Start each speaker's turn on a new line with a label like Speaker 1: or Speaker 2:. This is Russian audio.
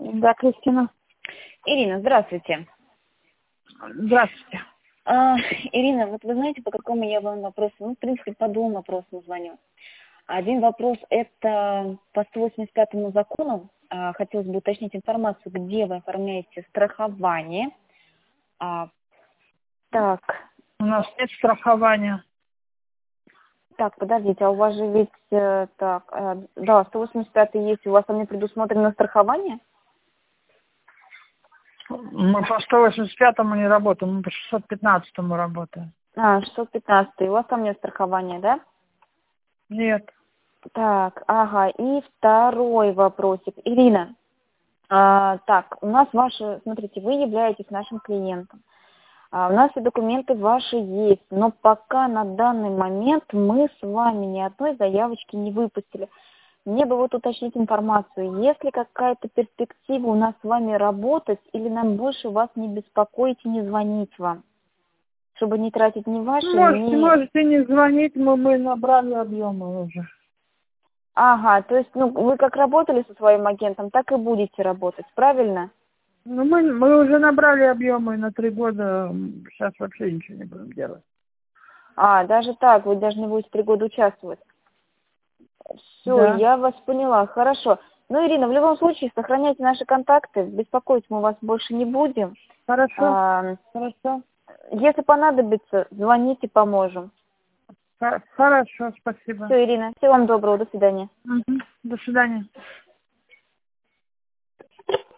Speaker 1: Да, Кристина.
Speaker 2: Ирина, здравствуйте.
Speaker 1: Здравствуйте.
Speaker 2: Ирина, вот вы знаете, по какому я вам вопросу, в принципе, по двум вопросам звоню. Один вопрос, это по 185 закону, хотелось бы уточнить информацию, где вы оформляете страхование. Так.
Speaker 1: У нас нет страхования.
Speaker 2: Так, подождите, а у вас же ведь, да, 185 есть, у вас там не предусмотрено страхование?
Speaker 1: Мы по 185-му не работаем, мы по 615-му работаем.
Speaker 2: 615, у вас там нет страхования, да?
Speaker 1: Нет.
Speaker 2: Так, ага, и второй вопросик. Ирина, так, у нас смотрите, вы являетесь нашим клиентом. У нас все документы ваши есть, но пока на данный момент мы с вами ни одной заявочки не выпустили. Мне бы вот уточнить информацию, есть ли какая-то перспектива у нас с вами работать, или нам больше вас не беспокоить и не звонить вам, чтобы не тратить ни ваши,
Speaker 1: Можете не звонить, мы набрали объемы уже.
Speaker 2: Ага, то есть, вы как работали со своим агентом, так и будете работать, правильно?
Speaker 1: Мы уже набрали объемы на 3 года, сейчас вообще ничего не будем делать.
Speaker 2: Даже так, вы должны будете 3 года участвовать. Все,
Speaker 1: Да.
Speaker 2: я вас поняла, хорошо. Ирина, в любом случае, сохраняйте наши контакты, беспокоить мы вас больше не будем.
Speaker 1: Хорошо, хорошо.
Speaker 2: Если понадобится, звоните, поможем.
Speaker 1: Хорошо, спасибо.
Speaker 2: Все, Ирина, всего вам доброго, до свидания.
Speaker 1: До свидания.